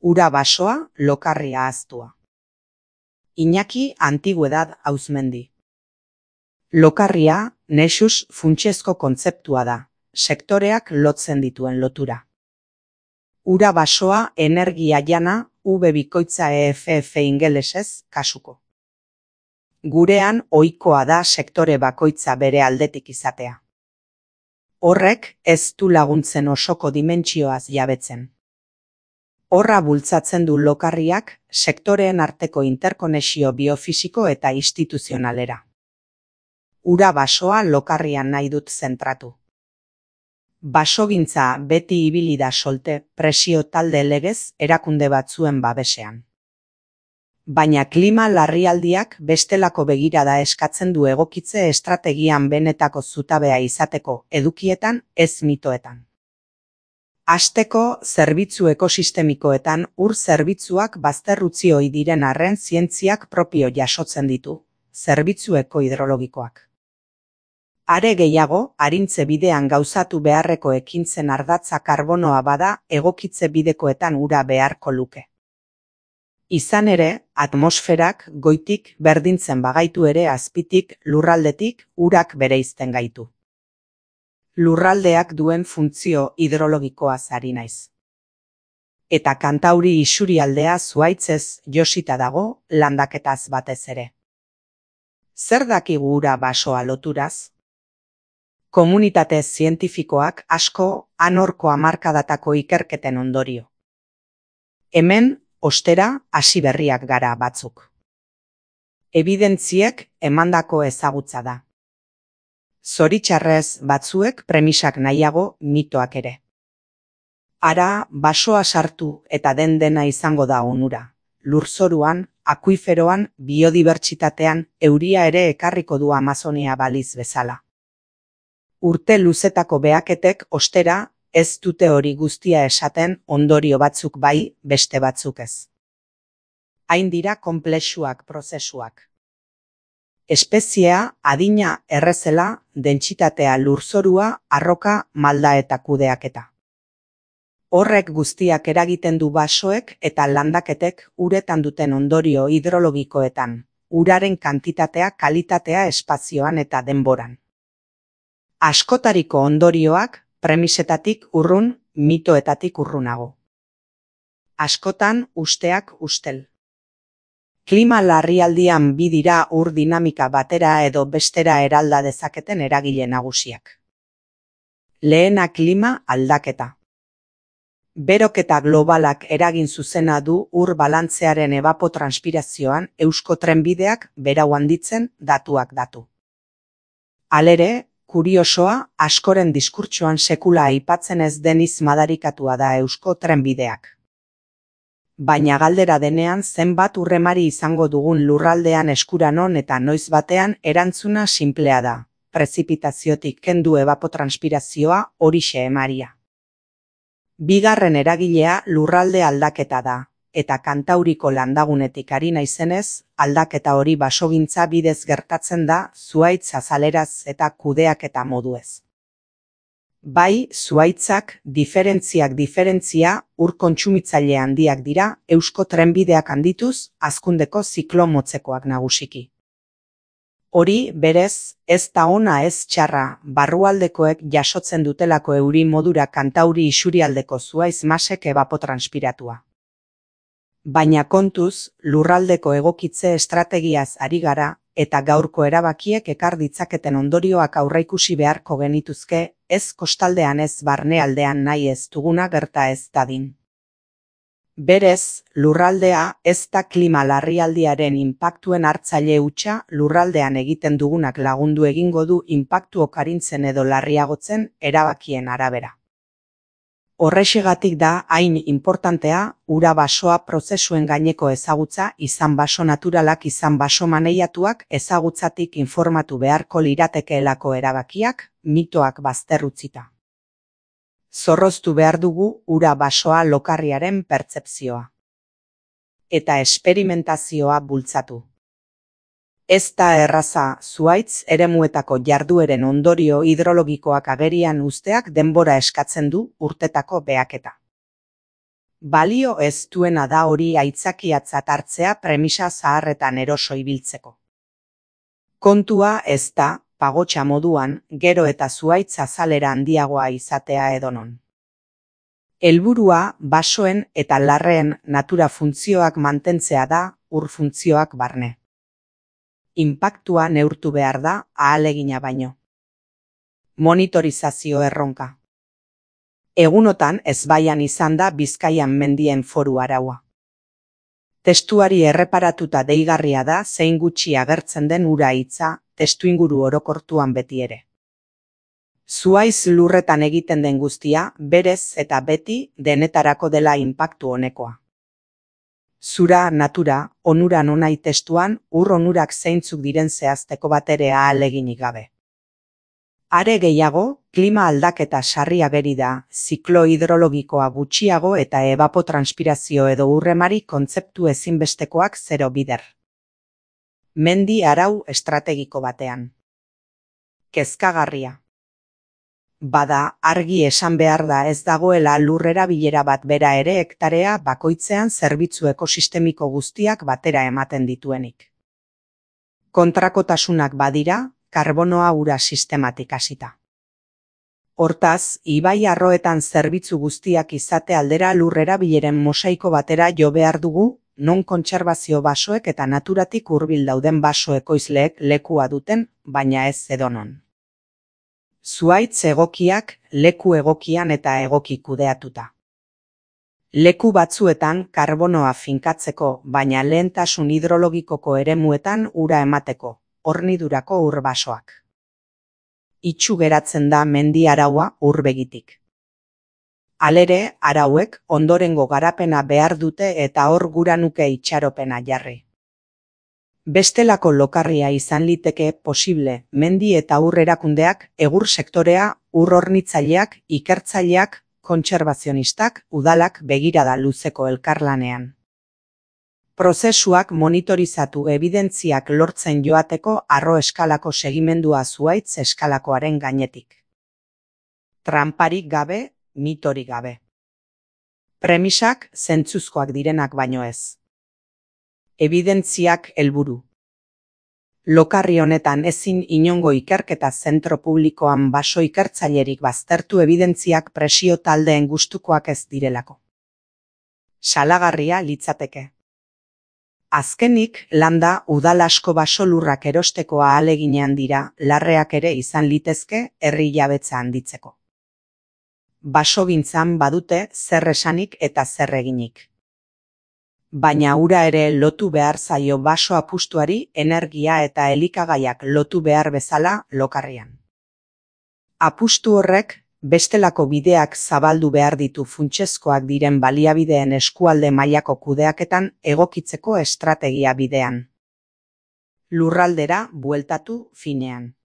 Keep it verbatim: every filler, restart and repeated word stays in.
Ura basoa, lokarria ahaztua. Iñaki Antiguedad Auzmendi. Lokarria, nexus funtsezko kontzeptua da, sektoreak lotzen dituen lotura. Ura basoa energia jana, V bikoitza E F F ingelesez kasuko. Gurean ohikoa da sektore bakoitza bere aldetik izatea. Horrek ez du laguntzen osoko dimentsioaz jabetzen. Horra bultzatzen du lokarriak sektoreen arteko interkonexio biofisiko eta instituzionalera. Ura basoa lokarrian nahi dut zentratu. Basogintza beti ibili da solte presio talde legez erakunde batzuen babesean. Baina klima larrialdiak bestelako begirada eskatzen du egokitze estrategian benetako zutabea izateko edukietan ez mitoetan. Hasteko zerbitzu ekosistemikoetan ur zerbitzuak bazterrutzi ohi diren arren zientziak propio jasotzen ditu, zerbitzu ekohidrologikoak. Are gehiago, arintze bidean gauzatu beharreko ekintzen ardatza karbonoa bada egokitze bidekoetan ura beharko luke. Izan ere, atmosferak goitik berdintzen bagaitu ere azpitik lurraldetik urak bereizten gaitu. Lurraldeak duen funtzio hidrologikoaz ari naiz. Eta Kantauri isurialdea zuhaitzez josita dago landaketaz batez ere. Zer dakigu ura basoa loturaz? Komunitate zientifikoak asko anorko hamarkadatako ikerketen ondorio. Hemen, ostera, hasi berriak gara batzuk. Ebidentziek emandako ezagutza da. Zoritxarrez batzuek premisak nahiago mitoak ere. Ara, basoa sartu eta den dena izango da onura. Lurzoruan, akuiferoan, biodibertsitatean, euria ere ekarriko du Amazonia baliz bezala. Urte luzetako behaketek ostera, ez dute hori guztia esaten ondorio batzuk bai, beste batzuk ez. Hain dira konplexuak prozesuak. Espeziea, adina, errezela, dentsitatea lurzorua, arroka, malda eta kudeaketa. Horrek guztiak eragiten du basoek eta landaketek uretan duten ondorio hidrologikoetan, uraren kantitatea, kalitatea espazioan eta denboran. Askotariko ondorioak premisetatik urrun, mitoetatik urrunago. Askotan usteak ustel. Klima larrialdian bi dira ur dinamika batera edo bestera eralda dezaketen eragile nagusiak. Lehena klima aldaketa. Beroketa globalak eragin zuzena du ur balantzearen evapotranspirazioan eusko trenbideak berau handitzen datuak datu. Halere, kuriosoa, askoren diskurtsoan sekula aipatzen ez deniz madarikatua da eusko trenbideak. Baina galdera denean zenbat urremari izango dugun lurraldean eskuranon eta noiz batean erantzuna sinplea da. Prezipitaziotik kendu evapotranspirazioa horixe emaria. Bigarren eragilea lurralde aldaketa da, eta Kantauriko landagunetik ari naizenez, aldaketa hori basogintza bidez gertatzen da zuhaitz azaleraz eta kudeaketa moduez. Bai, zuhaitzak, diferentziak diferentzia, ur kontsumitzaile handiak dira, eusko trenbideak handituz, hazkundeko ziklo motzekoak nagusiki. Hori, berez, ez da ona ez txarra, barrualdekoek jasotzen dutelako euri modura Kantauri isurialdeko zuhaitz masek evapotranspiratua. Baina kontuz, lurraldeko egokitze estrategiaz ari gara, eta gaurko erabakiek ekar ditzaketen ondorioak aurreikusi beharko genituzke, ez kostaldean ez barnealdean nahi ez duguna gerta ez dadin. Berez, lurraldea ez da klima larrialdiaren inpaktuen hartzaile hutsa lurraldean egiten dugunak lagundu egingo du inpaktu okarintzen edo larriagotzen erabakien arabera. Horrexegatik da hain inportantea ura basoa prozesuen gaineko ezagutza izan baso naturalak izan baso maneiatuak ezagutzatik informatu beharko liratekeelako erabakiak, mitoak bazterrutzita. Zorroztu behar dugu ura basoa lokarriaren pertzepzioa. Eta esperimentazioa bultzatu. Ez da erraza zuhaitz eremuetako jardueren ondorio hidrologikoak agerian uzteak denbora eskatzen du urtetako behaketa. Balio ez duena da hori aitzakiatzat hartzea premisa zaharretan eroso ibiltzeko. Kontua ez da, pagotxa moduan, gero eta zuhaitz azalera handiagoa izatea edonon. Helburua basoen eta larreen natura funtzioak mantentzea da, ur funtzioak barne. Inpaktua neurtu behar da, ahalegina baino. Monitorizazio erronka. Egunotan ezbaian izan da Bizkaian mendien foru araua. Testuari erreparatuta deigarria da zein gutxi agertzen den ura hitza testuinguru orokortuan beti ere. Zuhaiz lurretan egiten den guztia, berez eta beti denetarako dela inpaktu honekoa. Zura, natura, onuran onai testuan, ur onurak zeintzuk diren zehazteko batere ahaleginik gabe. Are gehiago, klima aldaketa sarri ageri da, ziklo hidrologikoa gutxiago eta evapotranspirazio edo urremari kontzeptu ezinbestekoak zero bider. Mendi arau estrategiko batean. Kezkagarria. Bada, argi esan behar da ez dagoela lurrera bilera bat bera ere hektarea bakoitzean zerbitzu ekosistemiko guztiak batera ematen dituenik. Kontrakotasunak badira, karbonoa ura sistematik hasita. Hortaz, ibai arroetan zerbitzu guztiak izate aldera lurrera bileren mosaiko batera jo behar dugu, non kontserbazio basoek eta naturatik hurbil dauden baso ekoizleek lekua duten, baina ez edonon. Zuhaitz egokiak, leku egokian eta egoki kudeatuta. Leku batzuetan karbonoa finkatzeko, baina lehentasun hidrologikoko eremuetan ura emateko, hornidurako ur basoak. Itxu geratzen da mendi araua ur begitik. Halere, arauek ondorengo garapena behar dute eta hor gura nuke itxaropena jarri. Bestelako lokarria izan liteke posible mendi eta ur erakundeak, egur sektorea, ur hornitzaileak, ikertzaileak, kontserbazionistak, udalak begirada luzeko elkarlanean. Prozesuak monitorizatu ebidentziak lortzen joateko arro eskalako segimendua zuhaitz eskalakoaren gainetik. Tramparik gabe, mitorik gabe. Premisak zentzuzkoak direnak baino ez. Ebidentziak helburu. Lokarri honetan ezin inongo ikerketa zentro publikoan baso ikertzailerik baztertu ebidentziak presio taldeen gustukoak ez direlako. Salagarria litzateke. Azkenik, landa udal asko baso lurrak erosteko ahaleginean dira, larreak ere izan litezke herri jabetza handitzeko. Basogintzan badute zer esanik eta zer eginik. Baina ura ere lotu behar zaio baso apustuari energia eta elikagaiak lotu behar bezala lokarrian. Apustu horrek, bestelako bideak zabaldu behar ditu funtsezkoak diren baliabideen eskualde mailako kudeaketan egokitzeko estrategia bidean. Lurraldera bueltatu finean.